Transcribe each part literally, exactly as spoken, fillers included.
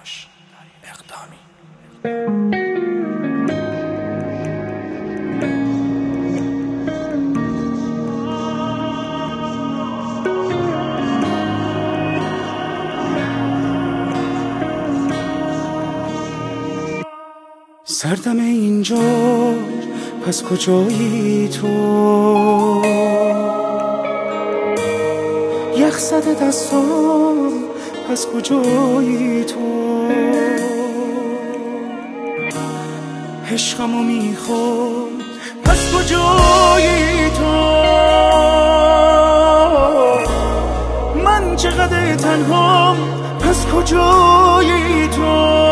دریاش اقدامی. سردم اینجا پس کجایی تو؟ یخ زده دستام پس کجایی تو؟ عشقمو میخوام پس کجایی تو؟ من چقدر تنهام پس کجایی تو؟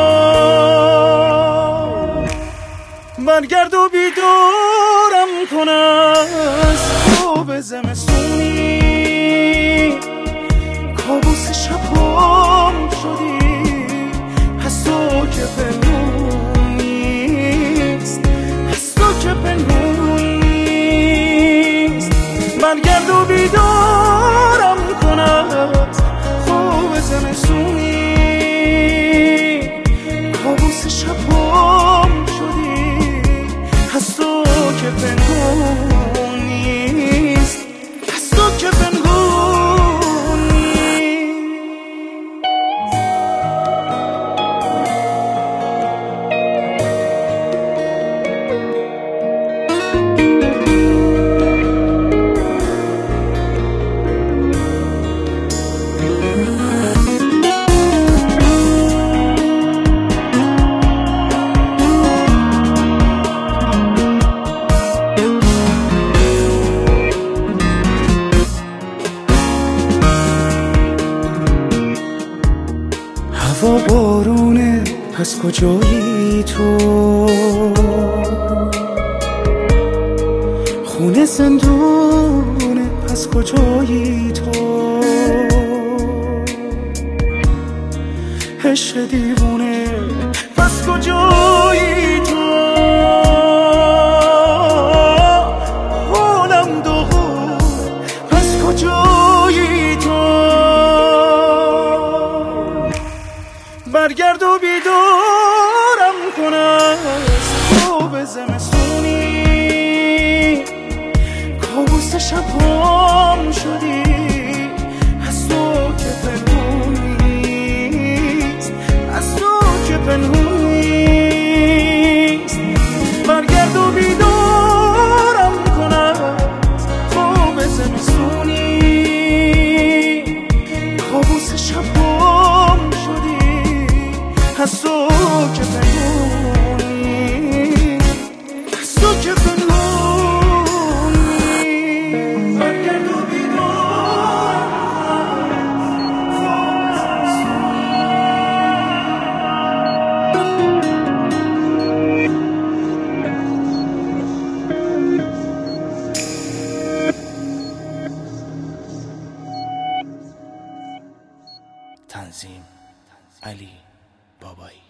برگرد و بیدارم کن از خواب زمستونی، کابوس شبام شدی از تو که پنهون نیست، از تو که پنهون نیست. برگرد و بیدارم کن از خواب زمستونی، کابوس شبام از تو که پنهون نیست، از تو که پنهون نیست. هوا بارونه پس کجایی تو؟ خونه زندونه پس کجایی تو؟ عشق دیوونه پس کجایی تو؟ حالم داغون پس کجایی تو؟ برگرد و بیدارم کن از خواب زمستونی، کابوس شبام شدی از تو که پنهون نیست، از تو که پنهون نیست. برگرد و بیدارم کن از خواب زمستونی، کابوس شبام شدی از تو که پنهونی، از تو که پنهونی. برگرد و تنظیم علی بابایی.